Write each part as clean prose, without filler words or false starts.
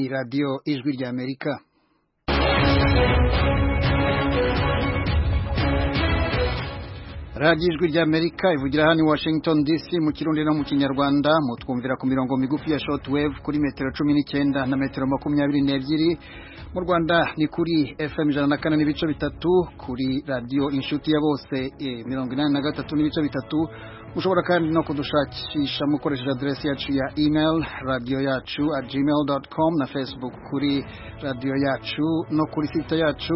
ni radio Ijwi ry'Amerika. Radio Ijwi ry'Amerika ivugira hano i Washington DC mu Kirundi no mu Kinyarwanda, mutwumvira ku mirongo migufi ya shortwave kuri metero 19 na metero 22. Mu Rwanda ni kuri FM 104.3, kuri radio Inshuti ya Bose 83.3. Mushobora kandi no kudushakisha mukoresheje adresse yacu ya email radioyacu@gmail.com na Facebook kuri radio yacu no kuri site yacu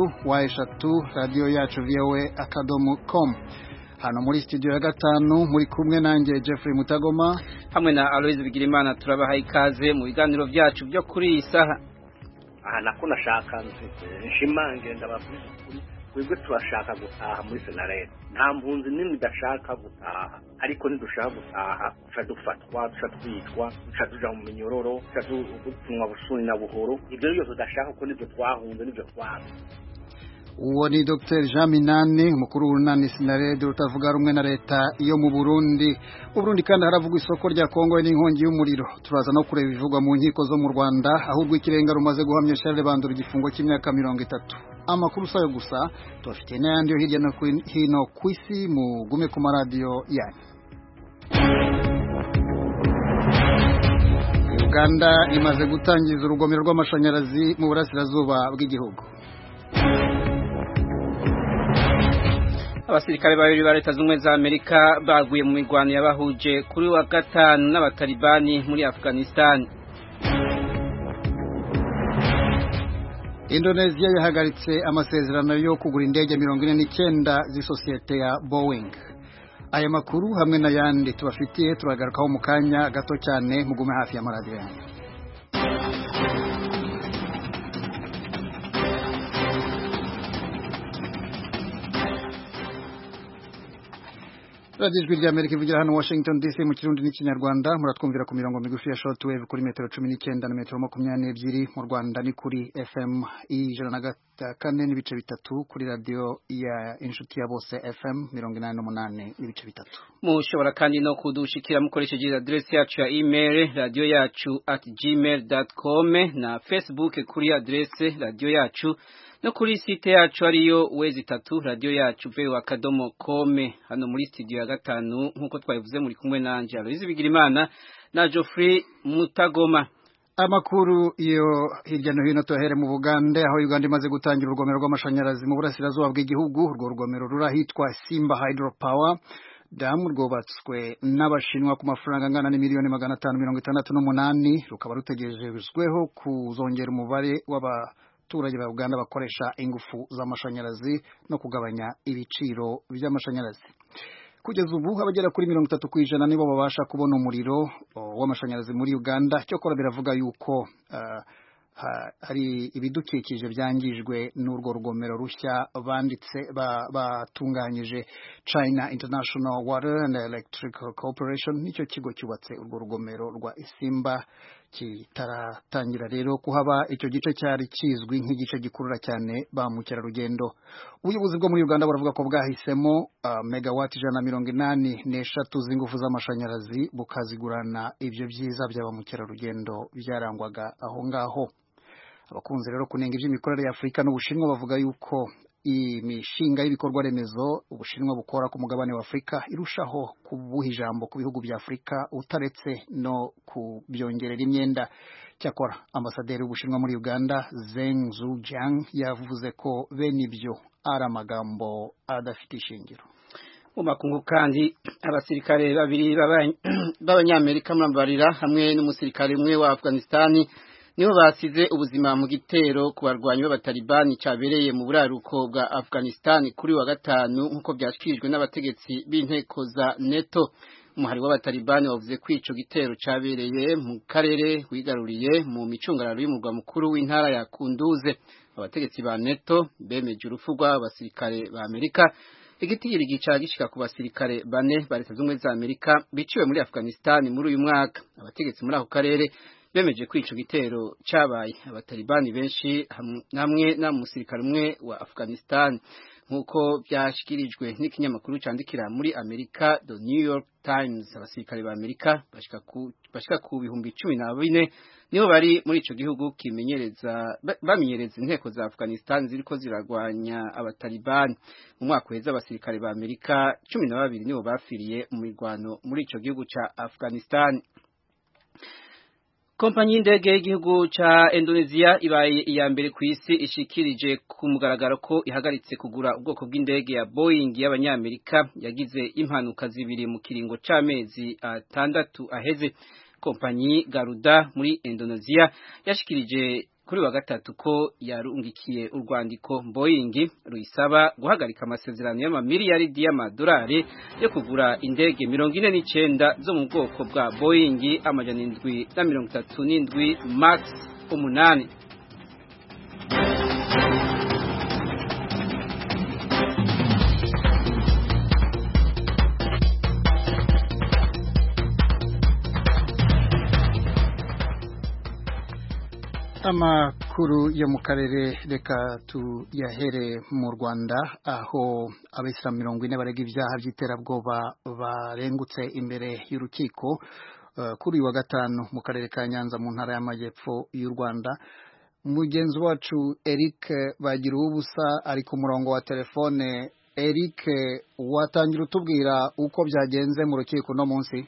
wa@radioyacu.voa.com. Hano muri studio ya gatanu muri kumwe nanjye Jeffrey Mutagoma hamwe na Aloise Bigirimana. Turabaha ikaze mu biganiro byacu byo kuri iyi saha. Aha nako nashaka nshimange ndabavuze twebwe turashaka gutaha muri Senarete. Nta mpunzi nimwe idashaka gutaha, ariko nidushaka gutaha duca dufatwa, duca twitwa, duca tuja mu minyororo, duca dutumwa busuni na buhoro. Ibyo byose tudashaka ko nibyo twahunze, nibyo twaba. Uwo ni Dr. Jean Minani, umukuru w'urunani Senarede rutavuga rumwe na leta iyo mu Burundi. Mu Burundi kandi haravugwa isoko rya Kongo n'inkongi y'umuriro. Turaza no kureba ibivugwa mu nkiko zo mu Rwanda, ahubwo ikirenga rumaze guhamya Charles Bandura igifungo cy'imyaka 30. Amakuru sayo gusa tubafitiye n'ayandi yo hirya no hino kwisi, mugume ku maradiyo yanyu. Uganda imaze gutangiza urugomero rw'amashanyarazi mu burasirazuba bw'igihugu. Abasirikare babiri ba leta z'umwe za Amerika baguye mu mirwano yabahuje kuri wa gatanu n'abatalibani muri Afghanistan. Indonesia yahagaritse amasezerano yo kugura indege 49 z'isosiyete ya Boeing. Aya makuru hamwe n'ayandi tubafitiye turagarukaho mu kanya gato cyane, mugume hafi ya maradiyo yanyu. Radio Ijwi ry'Amerika ivugira hano Washington DC mu Kirundi n'Ikinyarwanda. Muratwumvira ku mirongo migufi ya shortwave kuri metero 19 na metero 22. Mu Rwanda ni kuri FM 104.3, kuri radio ya Inshuti ya Bose FM 88.3. Mushobora kandi no kudushikira mukoresheje adresse yacu ya email radioyacu@gmail.com na Facebook kuri adresse radio yacu, no kuri site yacu ariyo wezi3 radio yacu voa.com. Hano muri studio ya gatanu nkuko twabivuze muri kumwe nanje Aloise Bigirimana na Geoffrey Mutagoma. Amakuru iyo hirya no hino tuhere mu Bugande, aho Uganda imaze gutangira urugomero rw'amashanyarazi mu burasirazuba bw'igihugu. Urwo rugomero rurahitwa Simba Hydropower Dam, rwubatswe n'Abashinwa ku mafaranga angana n'imiliyoni 568, rukaba rutegerejweho kuzongera umubare w'abaturage ba Uganda bakoresha ingufu z'amashanyarazi no kugabanya ibiciro by'amashanyarazi. Kugeza ubu abagera kuri 30% nibo babasha kubona umuriro w'amashanyarazi muri Uganda. Cyokora biravuga yuko hari ibidukikije byangijwe n'urwo rugomero rushya banditse batunganyije. China International Water and Electrical Corporation nicyo kigo cyubatse urwo rugomero rwa Simba. Kitaratangira rero kuhaba, icyo gice cyari kizwi nk'igice gikurura cyane ba mukerarugendo. Ubuyobozi bwo muri Uganda buravuga ko bwahisemo megawati 183 z'ingufu z'amashanyarazi bukazigurana ibyo byiza by'aba mukerarugendo byarangwaga aho ngaho. Abakunze rero kunenga iby'imikorere ya Afrika n'Ubushinwa bavuga yuko imishinga y'ibikorwa remezo Ubushinwa bukora ku mugabane wa Afrika irushaho kubuha ijambo ku bihugu bya Afrika utaretse no kubyongerera imyenda. Cyakora ambasaderi w'Ubushinwa muri Uganda Zeng Zujiang yavuze ko bene ibyo ari amagambo adafite ishingiro. Mu makungu kandi abasirikare babiri b'Abanyamerika mrambarira hamwe n'umusirikare umwe wa Afghanistan niho basize ubuzima mu gitero ku barwanyi b'abatalibani cyabereye mu buraruko bwa Afghanistan kuri wa gatanu, nkuko byashikirijwe n'abategetsi b'inteko za NATO. Umuhari w'abatalibani wavuze ko ico gitero cyabereye mu karere wigaruriye mu micungararo y'umurwa mukuru w'intara ya Kunduze. Abategetsi ba NATO bemeje urupfu rw'abasirikare ba Amerika. Igitigiri gica gishika ku basirikare 4 ba Leta z'Ubumwe za Amerika biciwe muri Afghanistan muri uyu mwaka. Abategetsi muri ako karere bemeje ko ico gitero cabaye abatalibani benshi hamwe na musirikare umwe wa Afghanistan. nk'uko byashyikirijwe n'ikinyamakuru cyandikira muri Amerika The New York Times. Abasirikare ba Amerika bashika ku bihumbi 14 nibo bari muri ico gihugu bamenyereza inteko za Afghanistan ziriko ziragwanya abatalibani. Mu mwaka uheze abasirikare ba Amerika 12 nibo bafiriye mu mirwano muri ico gihugu ca Afghanistan. Kompanyi y'indege y'igihugu ca Indonesia ibaye iya mbere ku isi ishikirije ku mugaragaro ko ihagaritse kugura ubwoko bw'indege ya Boeing y'abanyamerika yagize impanuka zibiri mu kiringo c'amezi 6 aheze. Kompanyi Garuda muri Indonesia yashikirije kuri wa gatatu ko yarungikiye urwandiko Boeing ruyisaba guhagarika amasezerano y'amamiliyaridi y'amadolari yo kugura indege 49 zo mu bwoko bwa Boeing 737 Max 8. Amakuru yo mu karere reka tuyahere mu Rwanda aho abisilamu 40 barega ibyaha by'iterabwoba barengutse imbere y'urukiko kuri wa gatanu mu karere ka Nyanza mu ntara y'Amajyepfo y'u Rwanda. Mugenzi wacu Eric bagira ubusa ari ku murongo wa telefone. Eric, watangira utubwira uko byagenze mu rukiko no munsi?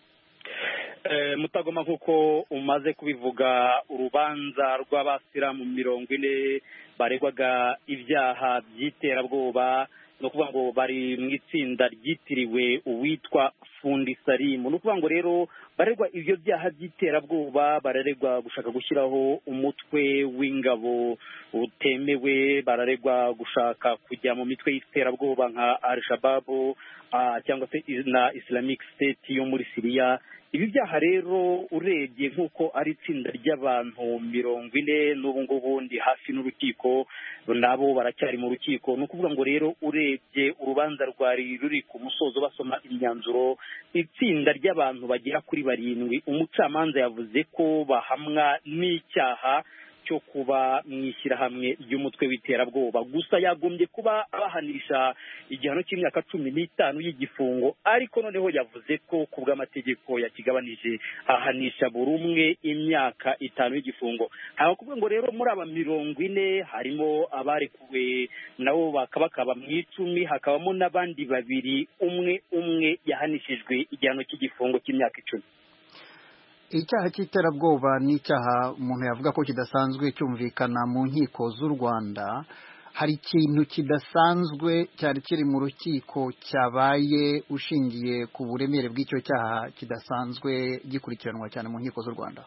Mutagoma nkuko umaze kubivuga, urubanza rw'abasilamu 40 baregwaga ibyaha by'iterabwoba no kuvuga ngo bari mu itsinda ryitiriwe uwitwa Fundi Salim. No kuvuga ngo rero baregwa ibyo byaha by'iterabwoba, bararegwa gushaka gushyiraho umutwe w'ingabo utemewe, bararegwa gushaka kujya mu mitwe y'iterabwoba nka Al-Shabaab cyangwa se na Islamic State yo muri Syria. Ibi byaha rero urebye nk'uko ari itsinda ry'abantu 40 n'ubu ngubu ndi hafi n'urukiko, nabo baracyari mu rukiko. No kuvuga ngo rero urebye urubanza rwari ruri ku musozo basoma imyanzuro, itsinda ry'abantu bagera kuri 7 umucamanza yavuze ko bahamwa n'icyaha cyo kuba mwishyirahamwe ry'umutwe w'iterabwoba. Gusa yagombye kuba abahanisha igihano cy'imyaka 15 y'igifungo, ariko noneho yavuze ko ku bw'amategeko yakigabanije ahanisha buri umwe imyaka 5 y'igifungo. Hakuvuga ngo rero muri aba 40 harimo abarekuwe nabo bakaba mu 10, hakabamo n'abandi 2 umwe yahanishijwe igihano cy'igifungo cy'imyaka 10. Icyaha cy'iterabwoba ni icyaha umuntu yavuga ko kidasanzwe cyumvikana mu nkiko z'u Rwanda. Hari ikintu kidasanzwe cyari kiri mu rukiko cyabaye ushingiye ku buremere bw'icyo cyaha kidasanzwe gikurikiranwa cyane mu nkiko z'u Rwanda?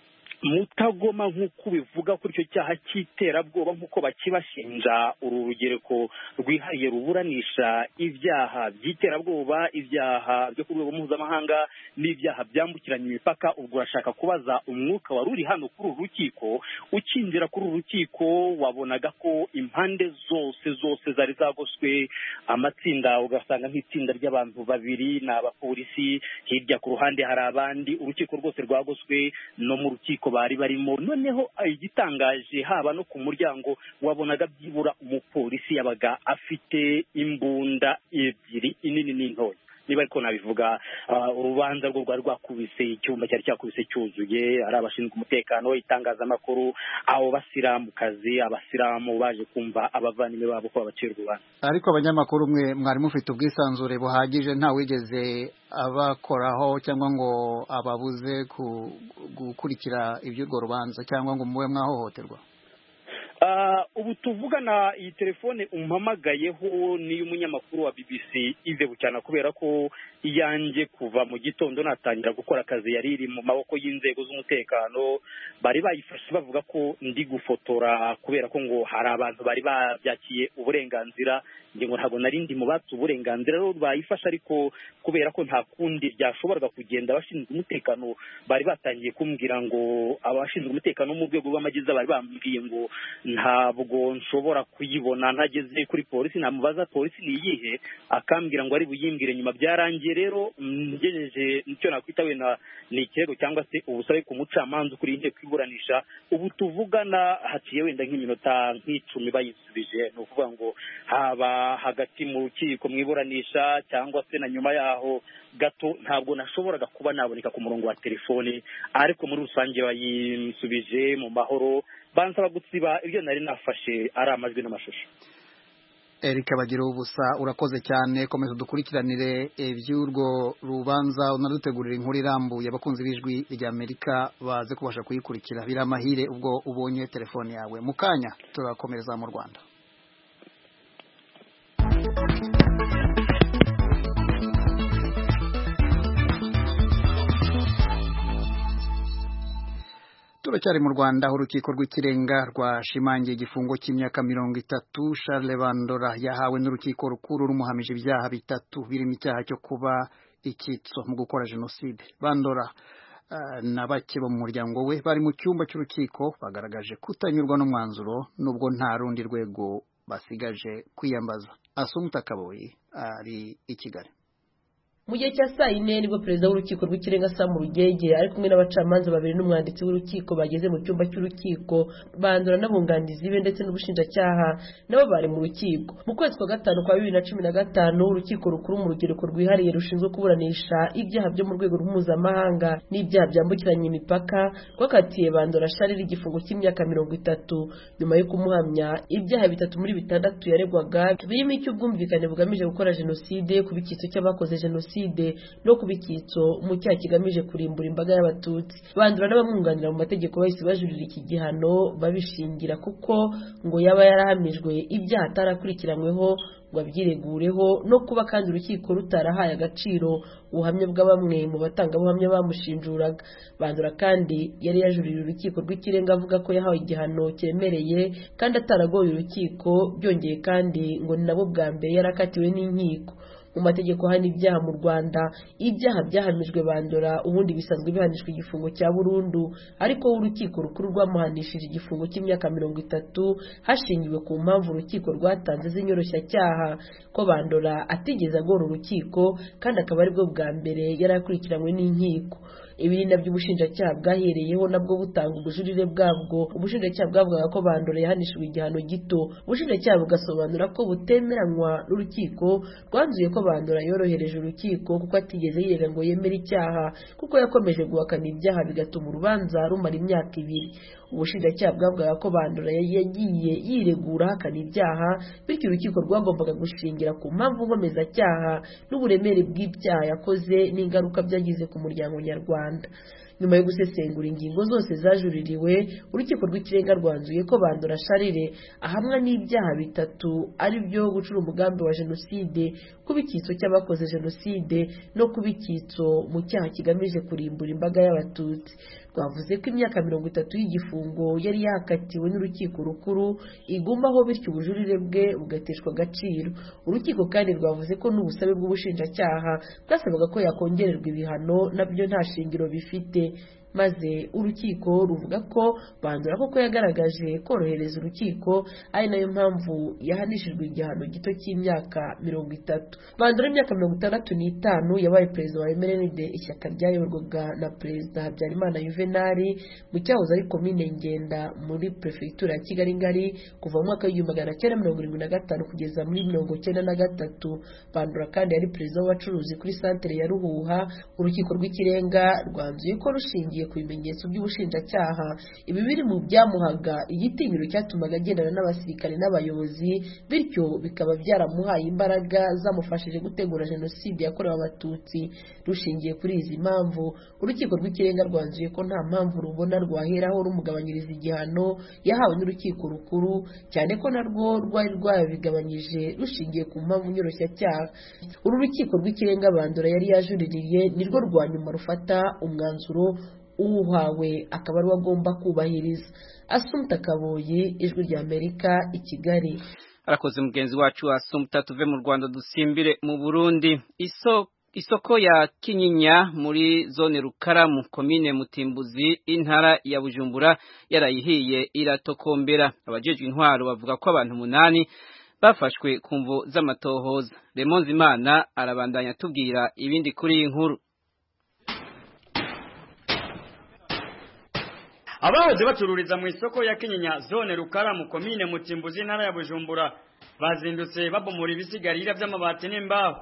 Mutagoma nk'uko bivuga kuri icyo cyaha cy'iterabwoba nk'uko bakibashinja, uru rugereko rwihariye ruburanisha ibyaha by'iterabwoba, ibyaha byo ku rwego mpuzamahanga n'ibyaha byambukiranya imipaka. Ubwo urashaka kubaza umwuka wari uri hano kuri uru rukiko. Ukinjira kuri uru rukiko wabonaga ko impande zose zari zagoswe amatsinda, ugasanga nk'itsinda ry'abantu 2 ni abapolisi, hirya ku ruhande hari abandi. Urukiko rwose rwagoswe, no mu rukiko bari barimo. Noneho igitangaje haba no ku muryango wabonaga byibura umupolisi yabaga afite imbunda 2 inini n'intoya. Niba ariko nabivuga, urubanza rwo rwari rwakubise icyumba cyari cyakubise cyuzuye, ari abashinzwe umutekano, itangazamakuru, abo basilamukazi, abasilamu baje kumva abavanime babo ko babacira urubanza. Ariko abanyamakuru mwe mwari mufite ubwisanzure buhagije, nta wigeze abakoraho cyangwa ngo ababuze gukurikira iby'urwo rubanza cyangwa ngo mube mwahohoterwa? Ubu tuvugana iyi telefone umpamagayeho ni umunyamakuru wa BBC Ive Bucyana, kubera ko iyanjye kuva mu gitondo natangira gukora akazi yari iri mu maboko y'inzego z'umutekano. Bari bayifashe bavuga ko ndi gufotora kubera ko ngo hari abantu bari babyakiye uburenganzira, nge ngo ntabwo nari ndi mu batse uburenganzira. Rero bayifashe, ariko kubera ko nta kundi byashoboraga kugenda, abashinzwe umutekano bari batangiye kumbwira ngo abashinzwe umutekano mu rwego rw'amagiza bari bambwiye ngo ntabwo nshobora kuyibona ntageze kuri polisi. Namubaza polisi ni iyihe, akambwira ngo ari buyimbwire nyuma. Byarangiye gihe rero ngejeje nicyo nakwita wenda ni ikirego cyangwa se ubusabe ku mucamanza ukuriye inteko iburanisha ubu tuvugana haciye wenda nk'iminota nk'icumi bayisubije ni ukuvuga ngo haba hagati mu rukiko mu iburanisha cyangwa se na nyuma yaho gato ntabwo nashoboraga kuba naboneka ku murongo wa telefone ariko muri rusange bayisubije mu mahoro bansaba gutsiba ibyo nari nafashe ari amajwi n'amashusho. Eric Bagira ubusa urakoze cyane, komeza dukurikiranire iby'urwo rubanza unadutegurira inkuru irambuye abakunzi b'ijwi rya Amerika baze kubasha kuyikurikira. Biramahire ubwo ubonye telefone yawe. Mukanya turakomereza mu Rwanda. Turacyari mu Rwanda aho urukiko rw'ikirenga rwashimangiye igifungo cy'imyaka 30 Charles Bandora yahawe n'urukiko rukuru rumuhamije ibyaha bitatu birimo icyaha cyo kuba icyitso mu gukora jenoside. Bandora na bake bo mu muryango we bari mu cyumba cy'urukiko bagaragaje kutanyurwa n'umwanzuro nubwo nta rundi rwego basigaje kwiyambaza. Asumta Kaboyi ari i Kigali. Mu gihe cya saa yine nibwo perezida w'urukiko rw'ikirenga Sam Rugege ari kumwe n'abacamanza babiri n'umwanditsi w'urukiko bageze mu cyumba cy'urukiko. Bandora n'abunganizi be ndetse n'ubushinjacyaha nabo bari mu rukiko. Mu kwezi kwa gatanu kwa 2015 urukiko rukuru mu rugereko rwihariye rushinzwe kuburanisha ibyaha byo mu rwego mpuzamahanga n'ibyaha byambukiranya imipaka rwakatiye Bandora Charles igifungo cy'imyaka 30 nyuma yo kumuhamya ibyaha bitatu muri bitandatu yaregwaga birimo icy'ubwumvikane bugamije gukora jenoside ku bikitso cy'abakoze jenoside no kubikitso mu cyaha kigamije kurimbura imbaga y'abatutsi. Bandura n'abamwunganira mu mategeko bahise bajurira iki gihano babishingira kuko ngo yaba yarahamijwe ibyaha atarakurikiranyweho ngo abyiregureho no kuba kandi urukiko rutarahaye agaciro ubuhamya bwa bamwe mu batangabuhamya bamushinjuraga. Bandura kandi yari yajurira urukiko rw'ikirenga avuga ko yahawe igihano cyemereye kandi ataragoye urukiko, byongeye kandi ngo ni nabo bwa mbere yarakatiwe n'inkiko. Mu mategeko hano ibyaha mu Rwanda ibyaha byahamijwe Bandora ubundi bisanzwe bihanishwa igifungo cya burundu, ariko urukiko rukuru rwamuhanishije igifungo cy'imyaka 30 hashingiwe ku mpamvu urukiko rwatanze z'inyoroshya cyaha ko Bandora atigeze agora urukiko kandi akaba ari bwo bwa mbere yarakurikiranywe n'inkiko. Ibi nabyo ubushinjacyaha bwahereyeho nabwo butanga ubujurire bwabwo. Ubushinjacyaha bwavugaga ko Bandora yahanishijwe igihano gito. Ubushinjacyaha bugasobanura ko butemeranywa n'urukiko rwanzuye ko Bandora yorohereje urukiko kuko atigeze yirega ngo yemere icyaha kuko yakomeje guhakana ibyaha bigatuma urubanza rumara imyaka 2. Ubushinjacyaha bwavugaga ko Bandora yagiye yiregura ahakana ibyaha bityo urukiko rwagombaga gushingira ku mpamvu nkomezacyaha n'uburemere bw'ibyaha yakoze n'ingaruka byagize ku muryango nyarwanda. Nyuma yo gusesengura ingingo zose zajuririwe, urukiko rw'ikirenga rwanzuye ko Bandora Charles ahamwa n'ibyaha bitatu ari byo gucura umugambi wa jenoside, kuba icyitso cy'abakoze jenoside no kuba icyitso mu cyaha kigamije kurimbura imbaga y'abatutsi. Rwavuze ko imyaka 30 y'igifungo yari yakatiwe n'urukiko rukuru igumaho bityo ubujurire bwe bugateshwa agaciro. Urukiko kandi rwavuze ko n'ubusabe bw'ubushinjacyaha bwasabaga ko yakongererwa ibihano nabyo nta shingiro bifite, maze urukiko ruvuga ko Bandora koko yagaragaje korohereza urukiko ari nayo mpamvu yahanishijwe igihano gito cy'imyaka 30. Bandora imyaka 65 yabaye perezida wa MRND, ishyaka ryayoborwaga na perezida Habyarimana Juvenal mu cyahoze ari komine Ngenda muri prefecture ya Kigali ngari kuva mu mwaka w'1975 kugeza muri 1993. Bandora kandi yari perezida w'abacuruzi kuri centre ya Ruhuha. Urukiko rw'ikirenga rwanzuye ko rushingiye ku bimenyetso by'ubushinjacyaha ibi biri mu byamuhaga igitinyiro cyatumaga agendana n'abasirikare n'abayobozi, bityo bikaba byaramuhaye imbaraga zamufashije gutegura jenoside yakorewe abatutsi. Rushingiye kuri izi mpamvu, urukiko rw'ikirenga rwanzuye ko nta mpamvu rubona rwaheraho rumugabanyiriza igihano yahawe n'urukiko rukuru, cyane ko narwo rwari rwabigabanyije rushingiye ku mpamvu nyoroshya. Uru rukiko rw'ikirenga Bandora yari yajuririye nirwo rwa nyuma rufata umwanzuro uhawe akaba ari agomba kubahiriza. Asumta Kaboyi, Ijwi rya Amerika, i Kigali. Arakoze mugenzi wacu Asumta. Tuve mu Rwanda dusimbire mu Burundi. Isoko ya Kinyinya muri zone Rukaramu komine Mutimbuzi intara ya Bujumbura yarayihiye iratokombera. Abajejwe intwaro bavuga ko abantu 8 bafashwe ku mvo z'amatohoza. Remonzimana arabandanya tubwira ibindi kuri iyi nkuru. Abahoze bacururiza mu isoko ya Kinyinya zone Rukaramu komine Mutimbuzi ntara ya Bujumbura bazindutse babomora ibisigarira by'amabati n'imbaho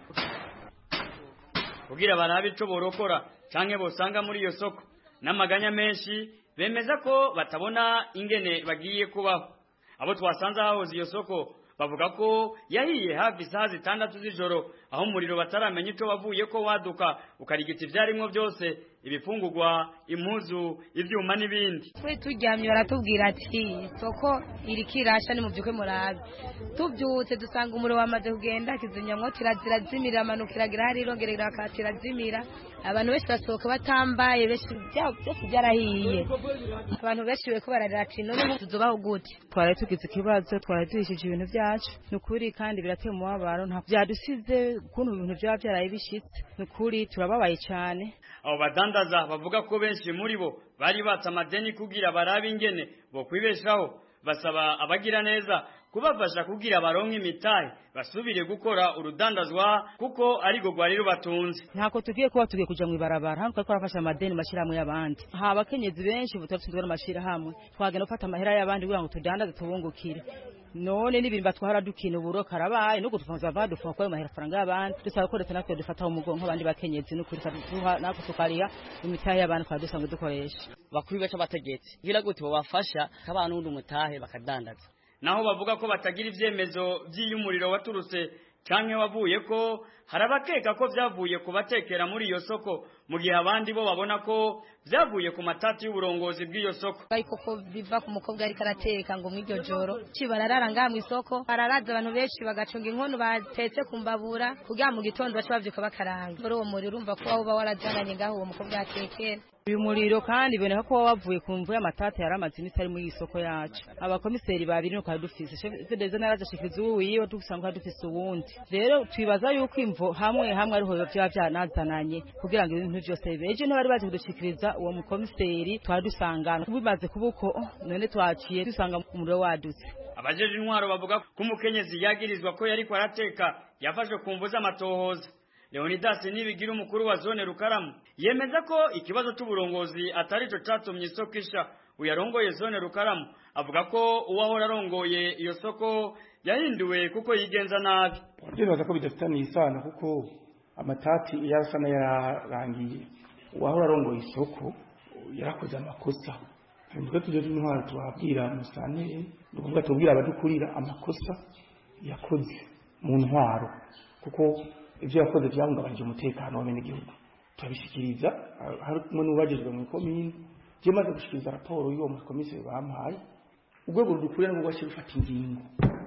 kugira barabe ico borokora canke bosanga muri iyo soko. N'amaganya menshi bemeza ko batabona ingene bagiye kubaho. Abo twasanze hahoze iyo soko bavuga ko yahiye hafi saa 6 z'ijoro aho umuriro bataramenya icyo wavuye ko waduka ukarigita ivyarimwo byose, ibifungurwa, impuzu, ivyuma n'ibindi. Twe turyamye baratubwira ati soko iri kirasha ni muvyuke murabe. Tubyutse dusanga umuriro wamaze kugenda, kizimyamwo kirazimira amanukiragira hari irongerera akatira zimira. Abantu benshi basohoka batambaye, benshi byose byarahiye. Abantu benshi beko bararira ati none tuzobaho gute? Twari tugize ikibazo, twari duhishije ibintu byacu. Nukuri kandi birateye umubabaro, nta byadusize ukuntu ibintu byaba byaraye bishitse. Nukuri turababaye cyane. Abo badandaza bavuga ko benshi muri bo bari batse amadeni kugira barabe ingene bo kwibeshaho, basaba abagira neza kubafasha kugira baronke imitahe basubire gukora urudandazwa kuko ari go gwari rubatunze. Ntako tugiye kuja mu ibarabara, hano twari afasha amadeni mashirahamwe y'abandi. Abakenyezi benshi butatutswe n'amashira hamwe, twagenda gufata amahera y'abandi kugira ngo tudandaze tubungukire. None n'ibintu batwara dukina uburo karabaye no gutufanza badufa kwa mahera faranga y'abandi, dusaba ko leta natwe dufata umugongo abandi bakenyezi no kuri kaduha nako tukariya imitahe y'abandi kwa dusanga dukoresha. Bakuri baca bategetse gira gute bobafasha kabana n'undi mutahe bakadandaza. Naho bavuga ko batagira ivyemezo by'iyumuriro waturutse canke wavuye ko harabakeka ko vyavuye kubatekera muri iyo soko, mu gihe abandi bo babona ko vyavuye ku matati y'uburongozi bw'iyo soko. Ariko ko biva ku mukobwa ari karateka ngo mw'iryo joro cibararara nga mu isoko, bararaza abantu benshi bagacunga inkono batetse kumbabura kugira mu gitondo baca bavyuka bakaranga. Muri uwo muri urumva ko uba warajanganye ngaho uwo mukobwa yatekera. Uyu muriro kandi biboneka ko wavuye ku mvu y'amatati yaramaze iminsi ari muri isoko yacu. Abakomiseri babiri no kadufise chef de zone araje shikiza uwiwe dusanga dufise uwundi. Rero twibaza yuko imvo hamwe ariho byanazananye kugira ngo ibintu byose beje no bari baje kudushikiriza uwo mukomiseri twadusangana bimaze kubuko none twaciye dusanga umuriro wadutse. Abajeje intwaro bavuga ko umukenyezi yagirizwa ko yari kwarateka yafashwe kumvuza amatohoza. Leonidas Nibigira umukuru wa zone Rukaramu yemeza ko ikibazo cy'uburongozi atari cyo catumye isoko isha. Uyarongoye zone Rukaramu avuga ko uwahora arongoye iyo soko yahinduwe kuko yigenza nabi. Ndibaza ko bidafitaniye isano kuko amatati yarasana yararangiye. Uwahora arongoye isoko yarakoze amakosa. Nubwo tuje intwaro tubabwira musane nukuvuga tubwira abadukurira amakosa yakoze mu ntwaro kuko ivyo yakoze byahungabanje umutekano wa bene gihugu. Turabishikiriza harimo n'ubajejwe mu komine je maze gushikiriza raporo y'uwo mukomiseri bampaye ubwo rudukurira ngo bashira ufata ingingo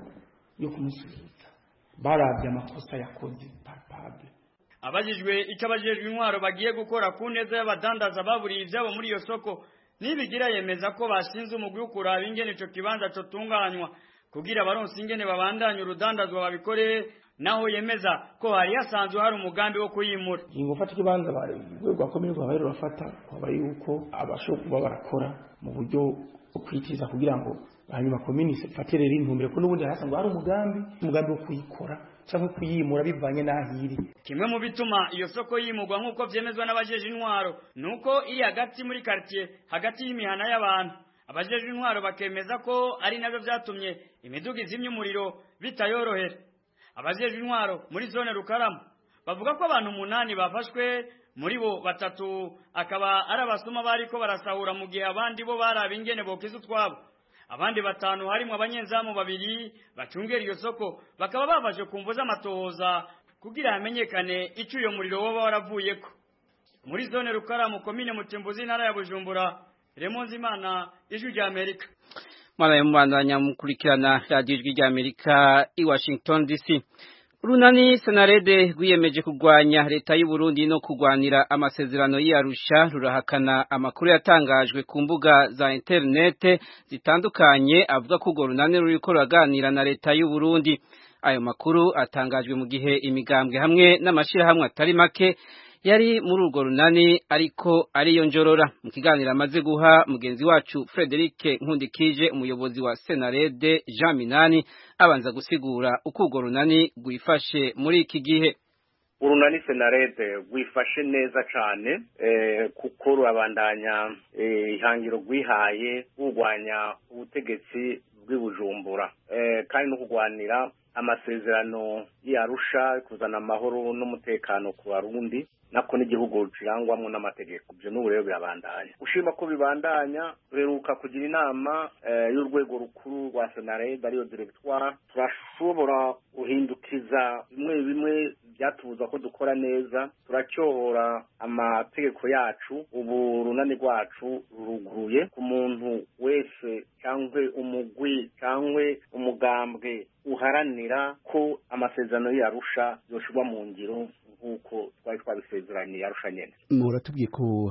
yo kumusubiza baravye amakosa yakoze palpable. Abajijwe icyo abajejwe intwaro bagiye gukora ku neza y'abadandaza baburiye ivyabo muri iyo soko, Nibigira yemeza ko bashinze umugwi ukura ingene ico kibanza cyo tunganywa kugira abaronse ingene babandanye urudandazwa babikore. Naho yemeza ko hari yasanzwe hari umugambi wo kuyimura. Ingo fata kibanza bare rwego akomeye kwa bari bafata kwa yuko abasho kuba barakora mu buryo bwo kwitiza kugira ngo hanyuma community fatere rintumbere ko nubundi hasanzwe hari umugambi wo kuyikora cyangwa kuyimura bivanye n'ahiri. Kimwe mu bituma iyo soko yimugwa nkuko vyemezwa n'abajeje intwaro nuko iri hagati muri quartier hagati y'imihana y'abantu. Abajeje intwaro bakemeza ko ari navyo vyatumye imiduga izimya umuriro bitayorohera. Abajeje intwaro muri zone Rukaramu bavuga ko abantu 8 bafashwe, muri bo 3 akaba ari abasuma bariko barasahura mu gihe abandi bo baraba ingene bokiza utwabo. Abandi 5 harimo abanyenzamu 2 bacungera iyo soko bakaba bafashe kumvuza amatohoza kugira hamenyekane ico uyo muriro waba waravuyeko. Muri zone Rukaramu komine Mutimbuzi ntara ya Bujumbura, Remonzimana, Ijwi rya Amerika. Mara yumubandanya mukurikirana radio Ijwi rya Amerika i Washington DC. Urunani Senarede rwiyemeje kugwanya leta y'u Burundi no kugwanira amasezerano y'Arusha rurahakana amakuru yatangajwe ku mbuga za internet zitandukanye avuga ko urwo runani ruriko ruraganira na leta y'u Burundi. Ayo makuru atangajwe mu gihe imigambwe hamwe n'amashirahamwe atari make yari muri urwo runani ariko ariyonjorora. Mu kiganiro amaze guha mugenzi wacu Frederic Nkundikije umuyobozi wa Senarede Jean Minani abanza gusigura uko urwo runani gwifashe muri iki gihe. Urunani Senarede gwifashe neza cyane kuko rubandanya ihangiro gwihaye urwanya ubutegetsi bw'Ibujumbura kandi no kugwanira amasezerano y'Arusha kuzana amahoro n'umutekano ku Barundi nako n'igihugu kirangwamwo n'amategeko. Byo n'ubu rero birabandanya ushima ko bibandanya. Duheruka kugira inama y'urwego rukuru rwa Senarede ariyo directoire, turashobora guhindukiza bimwe byatubuza ko dukora neza, turacyohora amategeko yacu. Ubu runani rwacu ruruguruye ku muntu wese cyangwa umugwi cyangwa umugambwe uharanira ko amasezerano y'Arusha yoshirwa mu ngiro uko twari twabisezeranye Arusha nyene. Muratubwiye ko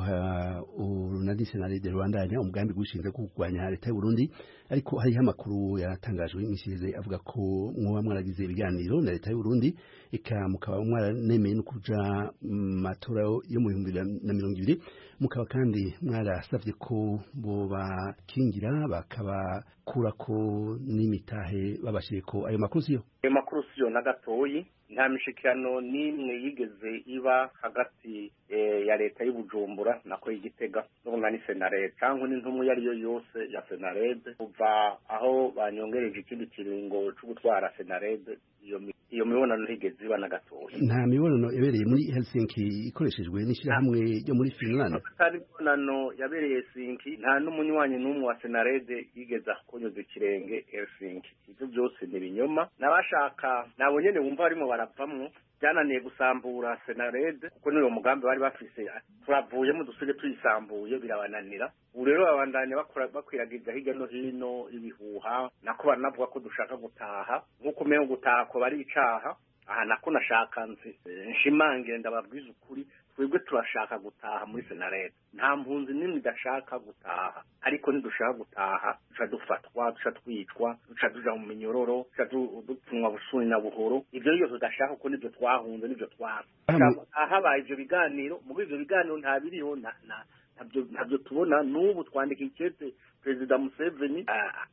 urunani Senarede rwandanya umugambi gushinze kugwanya leta y'u Burundi, ariko hariho amakuru yatangajwe imishize avuga ko mwoba mwaragize ibiganiro na leta y'u Burundi eka mukaba mwaranemeye no kuja matora yo mu 2020, mukaba kandi mwarasavye ko boba kingira bakabakurako n'imitahe babashiye ko ayo makuru siyo. Ayo makuru siyo na gatoyi. Nta mishikirano n'imwe yigeze iba hagati ya leta y'Ubujumbura nako y'Igitega n'urunani Senarede cyangwa n'intumwa yariyo yose ya Senarede kuva aho banyongereje ikindi kiringo cyo gutwara Senarede. Iyo mibonano ntigeze iba na gatoya. Nta mibonano yabereye muri Helsinki ikoreshejwe n'ishirahamwe ryo muri Finland. Kandi mibonano yabereye Helsinki nta n'umunywanyi n'umwe wa Senarede yigeze akonyoza ikirenge Helsinki. Ibyo byose ni binyoma nabashaka nabo nyene wumva barimo baravamwo. Byananiye gusambura Senarede kuko niyo mugambi bari bafise, turavuyemo dusige tuyisambuye birabananira. Ubu rero babandanya bakwiragiza hirya no hino ibihuha nako banavuga ko dushaka gutaha nk'uko meho gutaha ko bari icaha. Aha nako nashaka nshimange ndababwiza ukuri, twebwe turashaka gutaha muri Senarede. Nta mpunzi nimwe idashaka gutaha, ariko nidushaka gutaha duca dufatwa, duca twicwa, duca tuja mu minyororo, duca dupfunwa busuni na buhoro. Ivyo byose tudashaka kuko nivyo twahunze, nivyo twasa. Habaye ivyo biganiro, mu ivyo biganiro nta biriho ntabyo tubona. N'ubu twandika ikete Perezida Museveni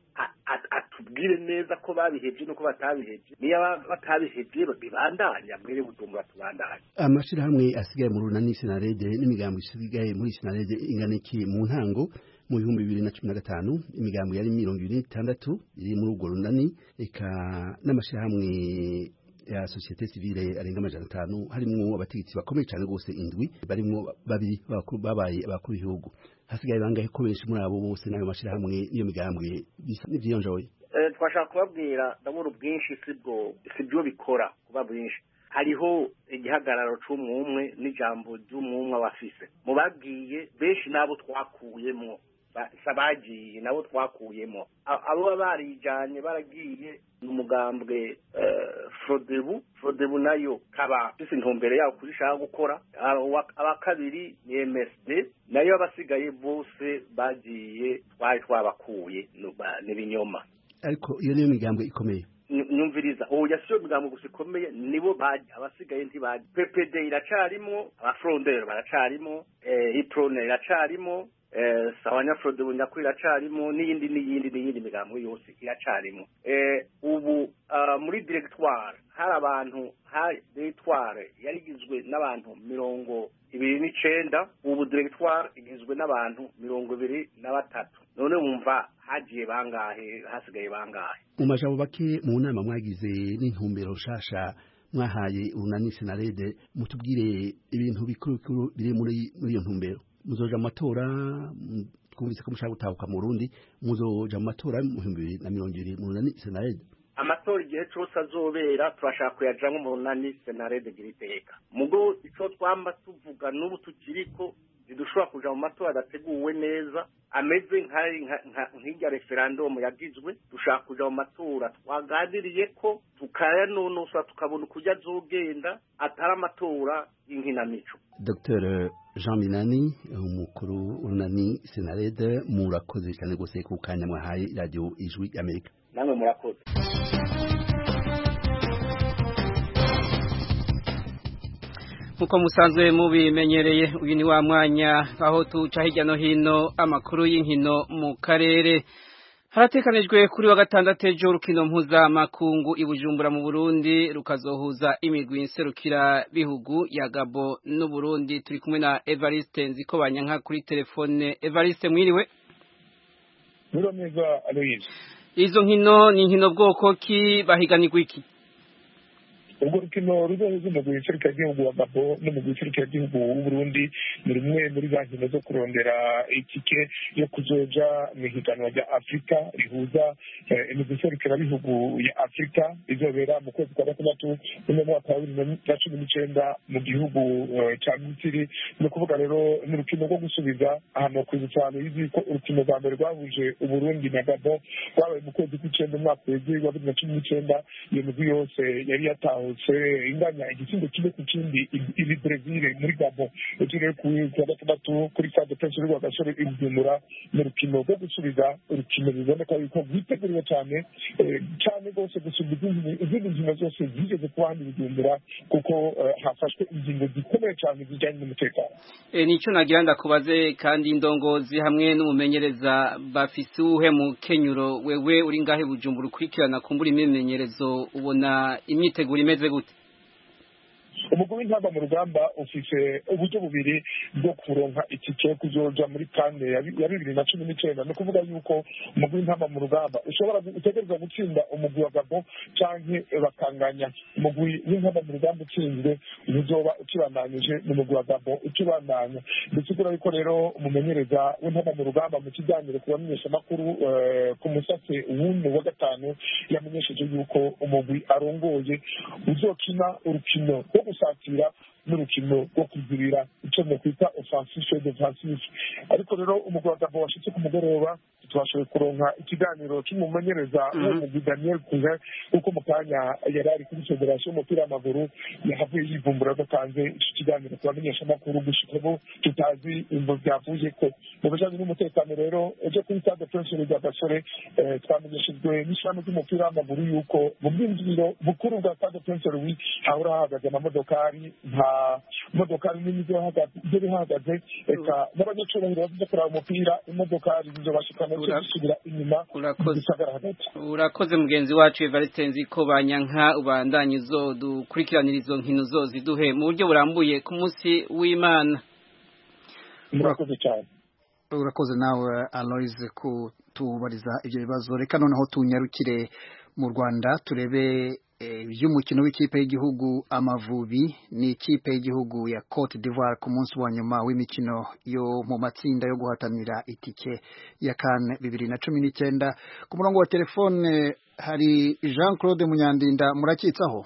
atubwire neza ko babihevye nuko batabiheje. Niya batabihevye bibandanya mwere Bujumbura tubandanya. Amashirahamwe asigaye mu runani Senarede n'imigambo isigaye muri Senarede ingana iki mu ntango mu 2015? Imigambo yari 26 iri muri urwo runani, eka n'amashirahamwe ya societe civile arenga 500 harimo abategetsi bakomeye cyane gose indwi, barimo babiri babaye abakuru b'igihugu. Hasigaye bangahe ko benshi muri abo bose nayo mashirahamwe niyo migambwe bisa n'ivyonjoye? Twashaka kubabwira ndabura ubwinshi sibyo bikora kuba bwinshi. Hariho igihagararo c'umwumwe n'ijambo ry'umwumwe abafise. Mu bagiye benshi nabo twakuyemo sabagiye nabo twakuyemo. Abo barijanye baragiye n'umugambwe Frodebu nayo kaba fise intumbere yawo kurishaka gukora. Abakabiri ni MSD nayo abasigaye bose bagiye twari twabakuye n'ibinyoma. Ariko iyo niyo migambo ikomeye. Nyumviriza yasiyo migambo gusa ikomeye nibo baje, abasigaye ntibaje. PPD iracarimo, abafrondero baracarimo, Iprone iracarimo, Sawanya Frodebu nyakuri iracarimo, n'iyindi migambo yose iracarimo. Ubu muri directoire hari abantu, directoire yarigizwe n'abantu 29, ubu directoire igizwe n'abantu 23. None wumva hagiye bangahe, hasigaye bangahe? Mu majambo bake mu nama mwagize n'intumbero nshasha mwahaye urunani Senarede, mutubwire ibintu bikuru biri muri iyo ntumbero. Muzoja mu matora, twumvise ko mushaka gutahuka mu Burundi, muzoja mu matora mu 2020 mu runani Senarede? Amatora igihe cyose azobera turashaka kuyajamwo mu runani Senarede giriteka. Mugo ico twamba tuvuga n'ubu tukiriko zidushobora kuja mu matora adateguwe neza ameze nk'irya referendum yagizwe. Dushaka kuja mu matora twaganiriye ko tukayanonosa tukabona kujya zogenda atari amatora y'inkinamico. Dr. Jean Minani, umukuru urunani Senarede, murakoze cyane gose ku kanya mwahaye radio Ijwi Amerika. Namwe murakoze. Nkuko musanzwe mubimenyereye uyu ni wa mwanya aho tuca hirya no hino amakuru y'inkino mu karere. Haratekanijwe kuri wa gatandatu ejo urukino mpuzamakungu i Bujumbura mu Burundi rukazohuza imigwi nserukira bihugu ya Gabo n'u Burundi. Turi kumwe na Evariste Nzikobanyanka kuri telefone. Evariste mwiriwe? Mwiriwe neza Aloise. Izo nkino ni nkino bwoko ki bahiganirwa iki? Ubwo rukino ruzohuza umugwi w'igihugu wa Gabo n'umugwi w'igihugu w'u Burundi ni rumwe muri za nkino zo kurondera itike yo kuzoja mu higanwa rya Afrika rihuza imigwi bihugu ya Afrika izobera mu kwezi kwa gatandatu mu mwaka wa 2019 mu gihugu ca Misiri. Ni ukuvuga rero ni urukino rwo gusubiza ahantu kwibutsa yuko ko urukino rwa mbere rwahuje u Burundi na Gabo rwabaye mu kwezi kw'icenda mu mwaka wa 2019. Iyo migwi yose yari yatawe inganya igitsindo kimwe ku kindi iri Brazil muri Gabo. Rero ku gatandatu kuri Stade Prince Rwa Gasore i Bujumbura mu rukino rwo gusubiza urukino biboneka yuko rwiteguriwe cyane rwose gusubiza izindi nkino zose zigeze kuba hano i Bujumbura kuko hafashwe ingingo zikomeye cyane zijyanye n'umutekano. Nicyo nagira ndakubaze kandi indongozi hamwe n'umumenyereza bafise uhe mu kenyuro wewe uri ngahe Bujumbura ukurikirana kumbura imimenyerezo ubona imyiteguro imeze gute? Umugwi w'intamba mu rugamba ufise uburyo bubiri bwo kuronka itike yo kuzoja muri kane ya 2019. Ni ukuvuga yuko umugwi w'intamba mu rugamba utegereza gutsinda umugwi wa Gabo canke bakanganya. Umugwi w'intamba mu rugamba utsinzwe uzoba ukibandanije n'umugwi wa Gabo ukibandanya. Bisigura yuko rero umumenyereza w'intamba mu rugamba mu kiganiro ku bamenyeshamakuru ku musase wundi wa gatanu yamenyesheje yuko umugwi arongoye uzokina urukino rwo gusatira n'urukino rwo kugirira icyo kwita offensive defensive. Ariko rero umugwi wa Gabo washitse ku mugoroba twashoboye kuronka ikiganiro cy'umumenyereza w'umugwi Daniel Cousin kuko mu kanya yari ari kuri federation y'umupira w'amaguru yahavuye yivumbura gatanze iki kiganiro kubamenyesha amakuru gushikabo tutazi imbo byavuye ko mu bijanye n'umutekano. Rero ejo kuri Stade Prince Rwa Gasore twamenyeshejwe n'ishami ry'umupira w'amaguru yuko mu bwinjiriro bukuru bwa Stade Prince Louis hahora hahagaze amamodokari nta modokari nini zihagaze eka n'abanyacurahiro bavuze kuraba umupira imodokari zizobashikana zisubira inyuma. Urakoze mugenzi wacu Evariste Nzikobanyanka ubandanye uzodukurikiranira izo nkino ziduhe mu buryo burambuye ku munsi w'Imana. Murakoze cyane. Urakoze nawe Aloise kutubariza ibyo bibazo. Reka noneho tunyarukire mu Rwanda turebe iby'umukino w'ikipe y'igihugu Amavubi ni ikipe y'igihugu ya Cote d'Ivoire ku munsi wa nyuma w'imikino yo mu matsinda yo guhatanira itike ya CAN 2019. Ku murongo wa telefone hari Jean Claude Munyandinda, murakitsaho?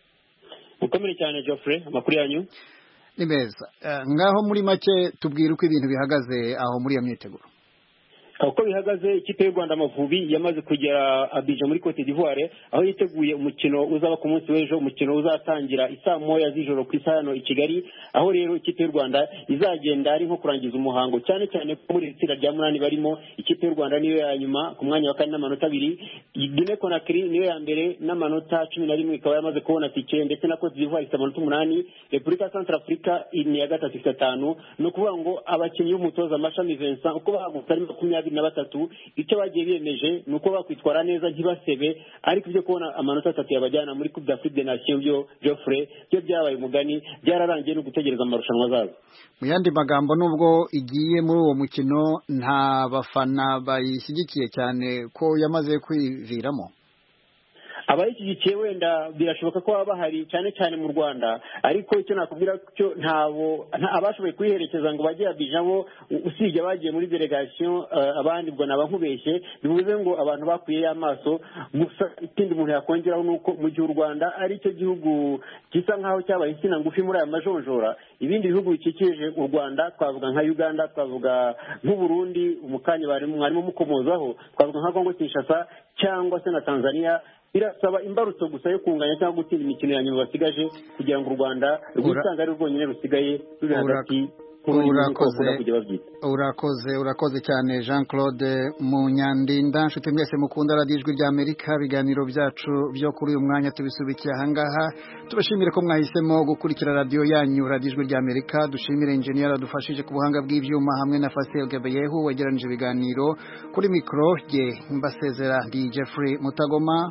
Ukomere cyane Geoffrey, amakuru yanyu ni meza. Ngaho muri make tubwire uko ibintu bihagaze aho muri iyo myiteguro. Uko bihagaze ikipe y'u Rwanda Amavubi yamaze kugera Abidjan muri Cote d'Ivoire aho yiteguye umukino uzaba ku munsi w'ejo, umukino uzatangira isaa moya z'ijoro ku isaha hano i Kigali, aho rero ikipe y'u Rwanda izagenda ari nko kurangiza umuhango cyane cyane ko muri itsinda rya munani barimo ikipe y'u Rwanda niyo ya nyuma ku mwanya wa kane n'amanota 2, Guinea Conakry niyo ya mbere n'amanota 11 ikaba yamaze kubona tike, ndetse na Cote d'Ivoire ifite amanota 8, Repubulika Centrafrica ni ya gatatu ifite 5. No kuvuga ngo abakinnyi b'umutoza Mashami Vincent uko bahagutse ari 23 icyo bagiye biyemeje nuko bakwitwara neza ntibasebe, ariko ibyo kubona amanota 3 yabajyana muri Coupe d'Afrique des Nations byo Geoffrey byo byabaye umugani, byararangiye no gutegereza amarushanwa zazo. Mu yandi magambo nubwo igiye muri uwo mukino nta bafana bayishyigikiye cyane ko yamaze kwiviramo. Abayishyigikiye wenda birashoboka ko baba bahari cyane cyane mu Rwanda, ariko icyo nakubwira cyo abashoboye kwiherekeza ngo bajye Abidjan bo usibye bagiye muri delegation abandi bwo nabankubeshye, bivuze ngo abantu bakwiye amaso. Gusa ikindi umuntu yakongeraho nuko mu gihe u Rwanda ari cyo gihugu gisa nkaho cyabaye insina ngufi muri aya majonjora, ibindi bihugu bikikije u Rwanda twavuga nka Uganda, twavuga nk'u Burundi umukanya mwarimo mukomozaho, twavuga nka Congo Kinshasa cyangwa se na Tanzania, birasaba imbarutso gusa yo kunganya cyangwa gutsinda imikino ya nyuma basigaje kugira ngo u Rwanda rwisanga ari rwonyine rusigaye ruri hagati urakoze cyane Jean Claude Munyandinda. Nshuti mwese mukunda Radio Ijwi ry'Amerika, ibiganiro byacu byo kuri uyu mwanya tubisubikiye ahangaha. Tubashimire ko mwahisemo gukurikira radio yanyu Radio Ijwi ry'Amerika. Dushimire engineer adufashije ku buhanga bw'ivyuma hamwe na Fasil Gabeyehu wegeranije ibiganiro. Kuri micro ye mbasezera ndi Jeffrey Mutagoma.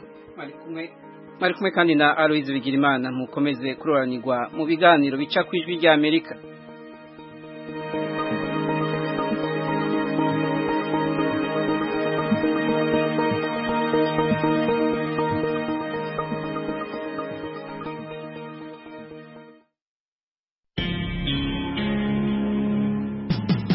Mari kumwe kandi na Aloise Bigirimana. Mukomeze kuroranirwa mu biganiro bica ku Ijwi ry'Amerika.